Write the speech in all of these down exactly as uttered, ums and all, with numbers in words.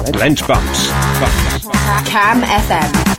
Lent Bumps. Cam F M.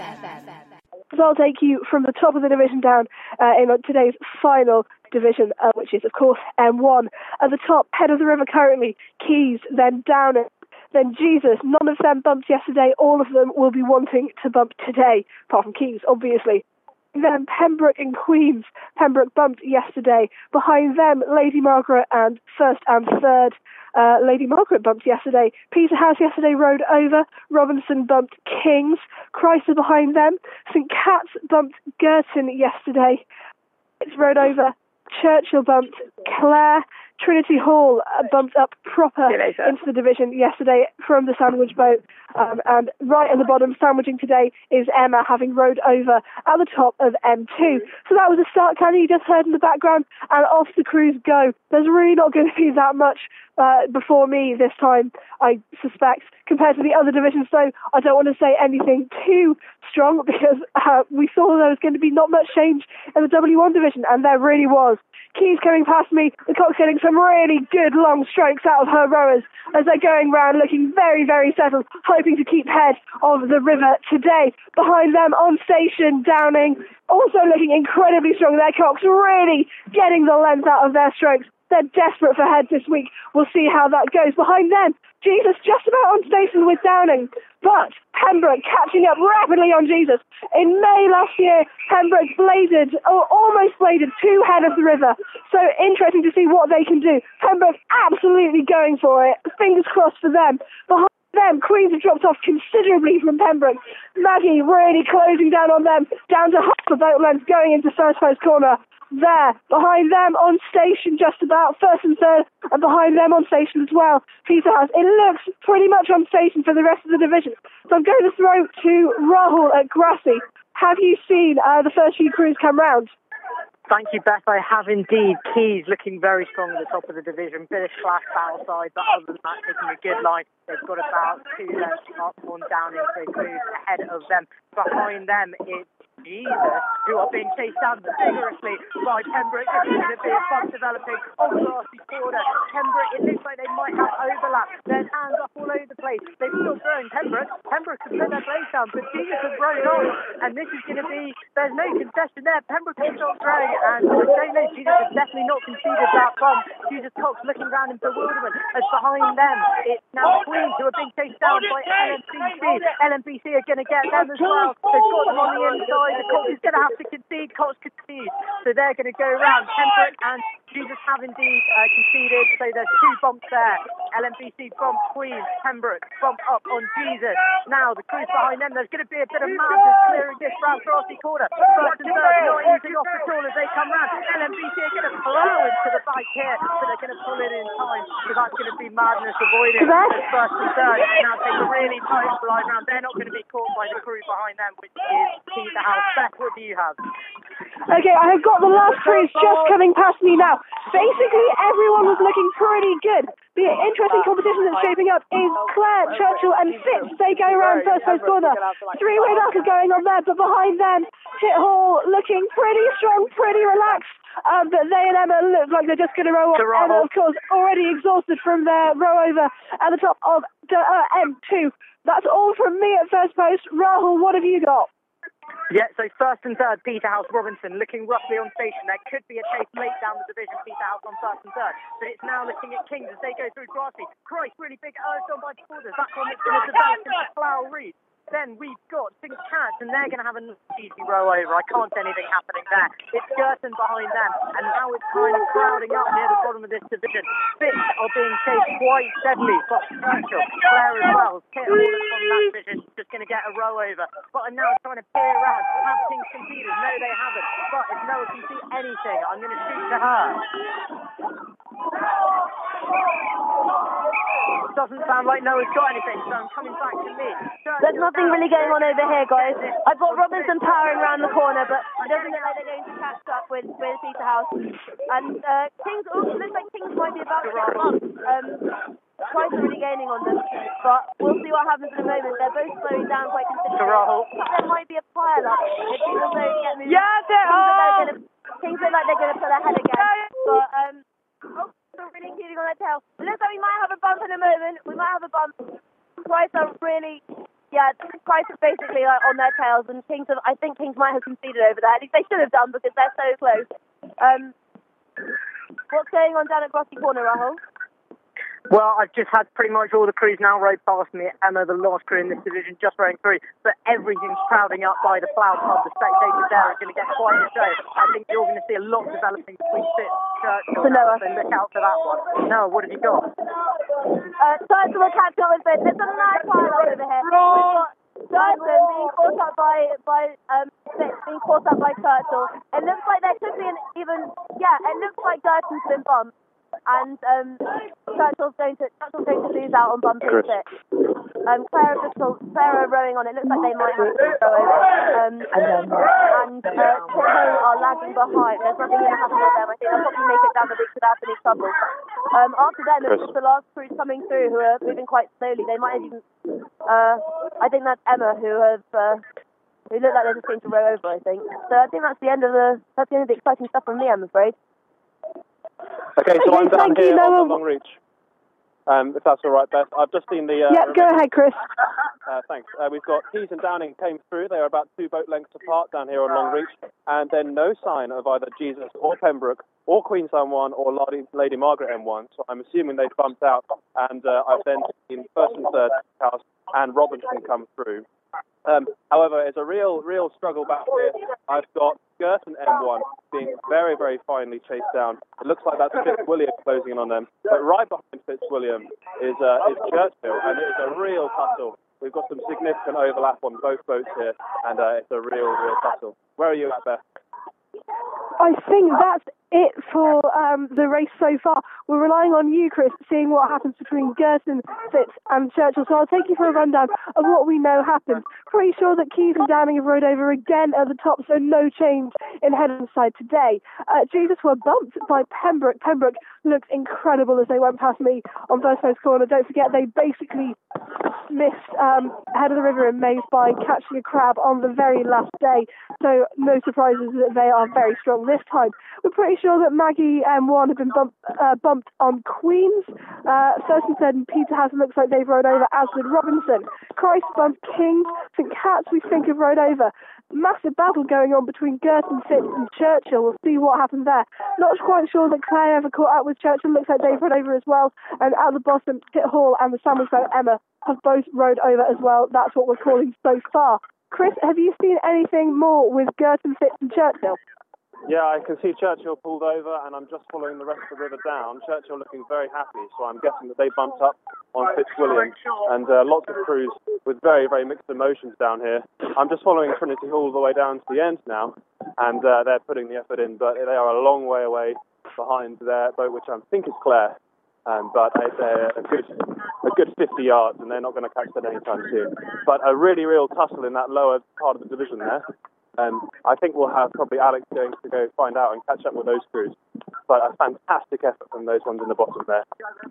So I'll take you from the top of the division down uh, in today's final division, uh, which is, of course, M one. At the top, head of the river currently, Keys, then Downham, then Jesus. None of them bumped yesterday. All of them will be wanting to bump today, apart from Keys, obviously. Then Pembroke and Queens. Pembroke bumped yesterday. Behind them, Lady Margaret and first and third. Uh, Lady Margaret bumped yesterday. Peterhouse yesterday rode over. Robinson bumped Kings. Chrysler behind them. St Cat's bumped Girton yesterday. It's rode over. Churchill bumped Clare. Trinity Hall uh, bumped up proper into the division yesterday from the sandwich boat. Um, and right at the bottom, sandwiching today, is Emma, having rode over at the top of M two. So that was a start, Candy, you just heard in the background, and off the crews go. There's really not going to be that much uh, before me this time, I suspect, compared to the other divisions. So I don't want to say anything too strong, because uh, we saw there was going to be not much change in the W one division, and there really was. Keys coming past me, the Cox getting some really good long strokes out of her rowers as they're going round looking very, very settled, hoping to keep head of the river today. Behind them on station, Downing, also looking incredibly strong. Their Cox really getting the length out of their strokes. They're desperate for head this week. We'll see how that goes. Behind them, Jesus just about on station with Downing, but Pembroke catching up rapidly on Jesus. In May last year, Pembroke bladed, or almost bladed, two head of the river. So interesting to see what they can do. Pembroke absolutely going for it. Fingers crossed for them. Behind them, Queens have dropped off considerably from Pembroke. Maggie really closing down on them, down to half a boat length going into first post corner. There, behind them on station just about, first and third, and behind them on station as well, Peterhouse. It looks pretty much on station for the rest of the division. So I'm going to throw to Rahul at Grassy. Have you seen uh, the first few crews come round? Thank you, Beth. I have indeed. Keys looking very strong at the top of the division. Bit of clash battle side, but other than that, taking a good line. They've got about two lengths up, one down into crews ahead of them. Behind them, it's Jesus, who are being chased down vigorously by Pembroke. This is going to be a fun developing on Grassy Quarter. Pembroke, it looks like they might have overlap. There's hands up all over the place. They've still thrown Pembroke. Pembroke can put their blades down, but Jesus has rode on. And this is going to be, there's no concession there. Pembroke has still throwing, and I don't know, Jesus has definitely not conceded that bump. Jesus Cox looking around in bewilderment as behind them, it's now Queens who are being chased down by L M B C. L M B C are going to get them as well. They've got them on the inside. The Cox is going to have to concede. Cox concede. So they're going to go around. Pembroke and Jesus have indeed uh, conceded. So there's two bumps there. L M B C bump Queens. Pembroke bump up on Jesus. Now the crews behind them. There's going to be a bit of madness clearing this round Grassy Quarter. First and third, not easing off the tall as they come round. L M B C are going to blow into the bike here. So they're going to pull it in time. So that's going to be madness avoided. First and third now take a really tight glide round. They're not going to be caught by the crew behind them, which is Peterhouse. Beth, what do you have? Okay, I have got the last crews just coming past me now. Basically, everyone was looking pretty good. The interesting competition that's shaping up is Clare, Churchill and Fitz. They go around first post corner. Three-way back is going on there, but behind them, Tit Hall looking pretty strong, pretty relaxed. Um, but they and Emma look like they're just going to row off. Emma, of course, already exhausted from their row over at the top of uh, M two. That's all from me at first post. Rahul, what have you got? Yeah, so first and third, Peterhouse, Robinson, looking roughly on station. There could be a chase late down the division, Peterhouse on first and third. But it's now looking at Kings as they go through Grassy. Christ, really big urge on by Borders. That's one that's going to develop into Flower Reed. Then we've got St Cat's, and they're going to have an easy row over. I can't see anything happening there. It's Girton behind them, and now it's kind of crowding up near the bottom of this division. Fitz are being chased quite steadily, but Churchill, Clare as well. Kit all from that division, just going to get a row over. But I'm now trying to peer around. Have Kings conceded? No, they haven't. But if Noah can see anything, I'm going to shoot to her. Doesn't sound like Noah's got anything, so I'm coming back to me. There's nothing really going on over here, guys. I've got Robinson powering around the corner, but it doesn't look like they're going to catch up with, with Peterhouse. And uh, Kings, oh, it looks like Kings might be about to get up. Um, Twice are really gaining on them, but we'll see what happens in a moment. They're both slowing down quite considerably. There might be a pile-up if people don't get moved. Yeah, there are! Kings look like they're going to pull ahead again, but um, oh, they're really keeping on their tail. It looks like we might have a bump in a moment. We might have a bump. Price are really, yeah, Price are basically like, on their tails, and Kings have, I think Kings might have conceded over that. At least they should have done because they're so close. Um, what's going on down at Grotty Corner, Rahul? Well, I've just had pretty much all the crews now rode past me. Emma, the last crew in this division, just running through. But everything's crowding up by the Flower Pub. The spectators there are going to get quite a show. I think you're going to see a lot developing between Fitz and Churchill. So Noah. So look out for that one. Noah, what have you got? Uh, Churchill will catch up with Fitz. There's a nice pile over here. We've got Dyson being caught up by, by um, Fitz, being caught up by Churchill. It looks like there could be an even, yeah, it looks like Dyson's been bumped. And um, Churchill's going to Churchill's going to lose out on bumping Fitz. Um, Clara just Clara rowing on. It looks like they might have to go over. Um, and and uh, Tittle are lagging behind. There's nothing going to happen with them. I think they'll probably make it down the beach without any trouble. Um, after them, it's just the last crews coming through who are moving quite slowly. They might have even. Uh, I think that's Emma who have. Uh, who look like they're just going to row over. I think. So I think that's the end of the. That's the end of the exciting stuff from me, I'm afraid. Okay, so I'm down Thank you, here on Noah. the Long Reach. Um, if that's all right, Beth. I've just seen the... Uh, Yep, go ahead, Chris. Uh, thanks. Uh, we've got Keys and Downing came through. They are about two boat lengths apart down here on Long Reach. And then no sign of either Jesus or Pembroke or Queen's M one or Lady, Lady Margaret M one. So I'm assuming they've bumped out. And uh, I've then seen first and third house and Robinson come through. Um, however, it's a real, real struggle back here. I've got Girton M one being very, very finely chased down. It looks like that's Fitzwilliam closing in on them. But right behind Fitzwilliam is, uh, is Churchill, and it's a real tussle. We've got some significant overlap on both boats here, and uh, it's a real, real tussle. Where are you at, Beth? I think that's it for um, the race so far. We're relying on you, Chris, seeing what happens between Girton, Fitz and Churchill. So I'll take you for a rundown of what we know happened. Pretty sure that Keys and Downing have rode over again at the top, so no change in head and side today. Uh, Jesus were bumped by Pembroke. Pembroke looked incredible as they went past me on first post corner. Don't forget, they basically missed um, head of the river in Maze by catching a crab on the very last day. So no surprises that they are very strong this time. We're pretty sure that Maggie M one have been bump, uh, bumped on Queens. Uh, first and third and Peterhouse looks like they've rode over, as did Robinson. Christ bumped Kings. Saint Cat's we think have rode over. Massive battle going on between Girton, Fitz and Churchill. We'll see what happens there. Not quite sure that Claire ever caught up with Churchill. Looks like they've rode over as well. And at the bottom, Pitt Hall and the Sandwich boat Emma have both rode over as well. That's what we're calling so far. Chris, have you seen anything more with Girton, Fitz and Churchill? Yeah, I can see Churchill pulled over, and I'm just following the rest of the river down. Churchill looking very happy, so I'm guessing that they bumped up on Fitzwilliam, and uh, lots of crews with very, very mixed emotions down here. I'm just following Trinity Hall all the way down to the end now, and uh, they're putting the effort in, but they are a long way away behind their boat, which I think is Claire, um, but they're a good, a good fifty yards, and they're not going to catch that anytime soon. But a really real tussle in that lower part of the division there. Um, I think we'll have probably Alex going to go find out and catch up with those crews. But a fantastic effort from those ones in the bottom there.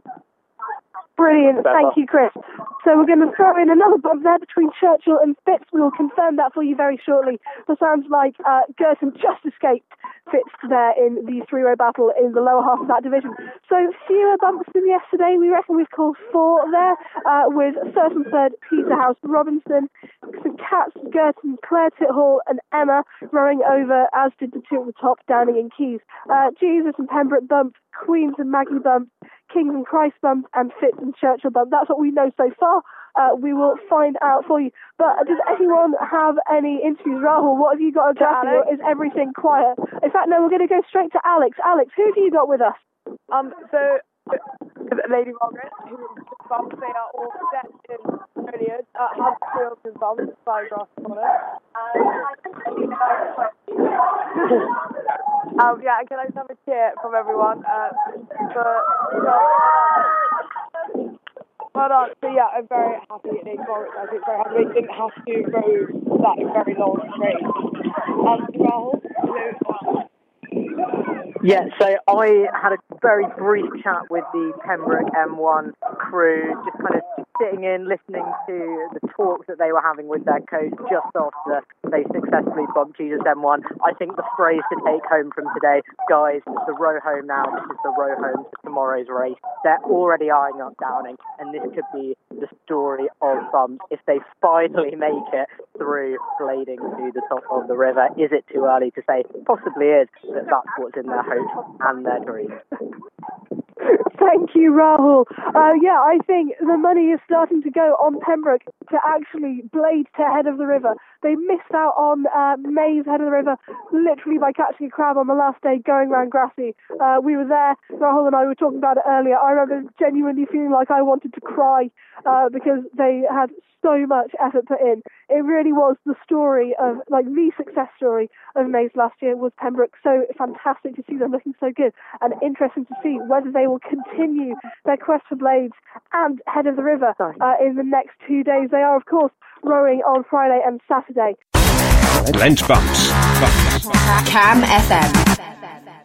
Brilliant. Better. Thank you, Chris. So we're going to throw in another bump there between Churchill and Fitz. We will confirm that for you very shortly. It sounds like uh, Girton just escaped Fitz there in the three-way battle in the lower half of that division. So fewer bumps than yesterday. We reckon we've called four there, uh, with first and third Peterhouse, Robinson, Saint Cat's, Girton, Claire Tithall and Emma rowing over, as did the two at the top, Downing and Keys. Uh, Jesus and Pembroke bumped, Queens and Maggie bumped, Kings and Christ bumped, and Fitz and Churchill bumped. That's what we know so far. Uh, we will find out for you. But does anyone have any interviews? Rahul, what have you got to Jackie? Or is everything quiet? In fact, no, we're going to go straight to Alex. Alex, who have you got with us? Um, so, Lady Margaret, who bumped, they are all set in foliage at Huddersfield and bumped by Grass Corner. Um, yeah, and can I just have a cheer from everyone uh, for, for well done. So yeah, I'm very happy at Lady Margaret. I think very happy they didn't have to row that very long race. Um, Rahul, so, Yeah, so I had a very brief chat with the Pembroke M one crew, just kind of sitting in, listening to the talks that they were having with their coach just after they successfully bumped Jesus M one. I think the phrase to take home from today, guys, it's the row home now, this is the row home to tomorrow's race. They're already eyeing up Downing, and this could be the story of bumps if they finally make it through blading to the top of the river. Is it too early to say? Possibly is, but that's what's in their hope and their dreams. Thank you, Rahul. Uh, yeah, I think the money is starting to go on Pembroke to actually blade to head of the river. They missed out on uh, May's head of the river literally by catching a crab on the last day going round Grassy. Uh, we were there, Rahul and I were talking about it earlier. I remember genuinely feeling like I wanted to cry uh, because they had so much effort put in. It really was the story of, like, the success story of May's last year was Pembroke. So fantastic to see them looking so good, and interesting to see whether they will continue their quest for blades and head of the river uh, in the next two days. They are, of course, rowing on Friday and Saturday. Lent Bumps. Cam F M.